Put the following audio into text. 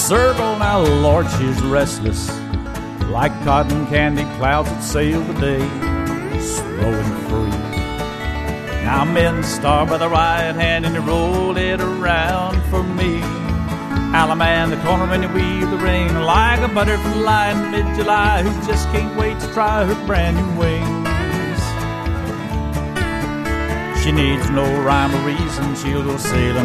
circle. Now, Lord, she's restless, like cotton candy clouds that sail the day, slow and free. Now men start by the right hand and you roll it around for me. Alaman, the corner when you weave the ring, like a butterfly in mid-July who just can't wait to try her brand new wings. She needs no rhyme or reason, she'll go sailing